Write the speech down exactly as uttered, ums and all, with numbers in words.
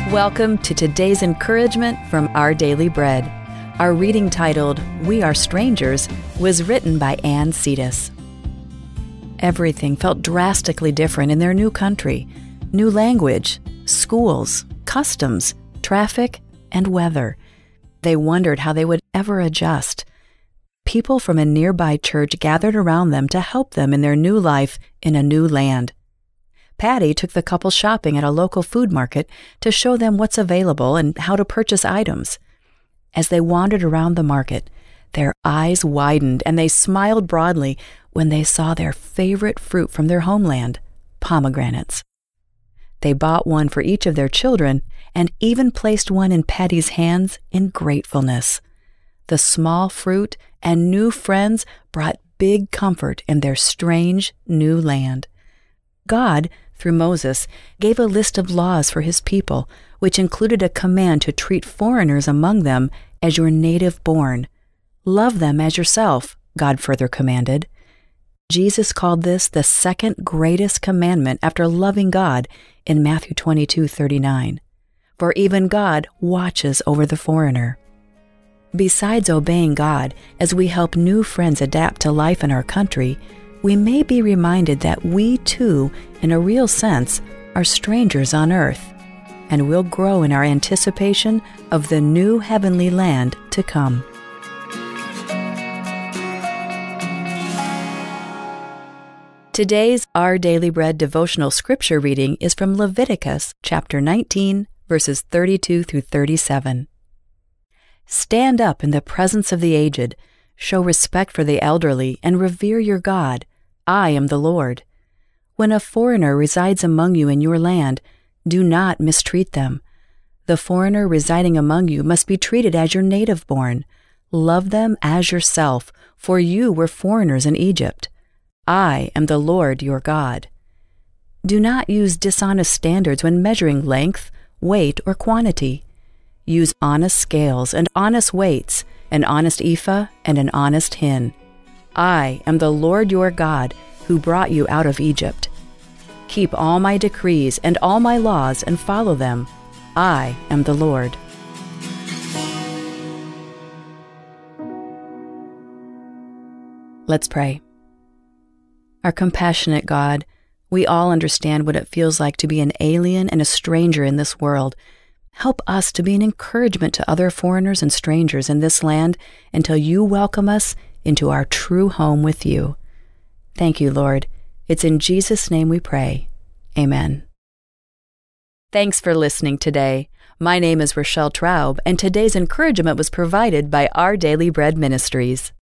Welcome to today's encouragement from Our Daily Bread. Our reading titled, We Are Strangers, was written by Ann Cetus. Everything felt drastically different in their new country. New language, schools, customs, traffic, and weather. They wondered how they would ever adjust. People from a nearby church gathered around them to help them in their new life in a new land. Patty took the couple shopping at a local food market to show them what's available and how to purchase items. As they wandered around the market, their eyes widened and they smiled broadly when they saw their favorite fruit from their homeland, pomegranates. They bought one for each of their children and even placed one in Patty's hands in gratefulness. The small fruit and new friends brought big comfort in their strange new land. God, through Moses, gave a list of laws for his people, which included a command to treat foreigners among them as your native born. Love them as yourself, God further commanded. Jesus called this the second greatest commandment after loving God in Matthew twenty-two thirty-nine. For even God watches over the foreigner. Besides obeying God as we help new friends adapt to life in our country, we may be reminded that we too, in a real sense, are strangers on earth, and will grow in our anticipation of the new heavenly land to come. Today's Our Daily Bread devotional scripture reading is from Leviticus chapter nineteen, verses thirty-two through thirty-seven. Stand up in the presence of the aged, show respect for the elderly, and revere your God. I am the Lord. When a foreigner resides among you in your land, do not mistreat them. The foreigner residing among you must be treated as your native born. Love them as yourself, for you were foreigners in Egypt. I am the Lord your God. Do not use dishonest standards when measuring length, weight, or quantity. Use honest scales and honest weights, an honest ephah and an honest hin. I am the Lord your God, who brought you out of Egypt. Keep all my decrees and all my laws and follow them. I am the Lord. Let's pray. Our compassionate God, we all understand what it feels like to be an alien and a stranger in this world. Help us to be an encouragement to other foreigners and strangers in this land until you welcome us into our true home with you. Thank you, Lord. It's in Jesus' name we pray. Amen. Thanks for listening today. My name is Rochelle Traub, and today's encouragement was provided by Our Daily Bread Ministries.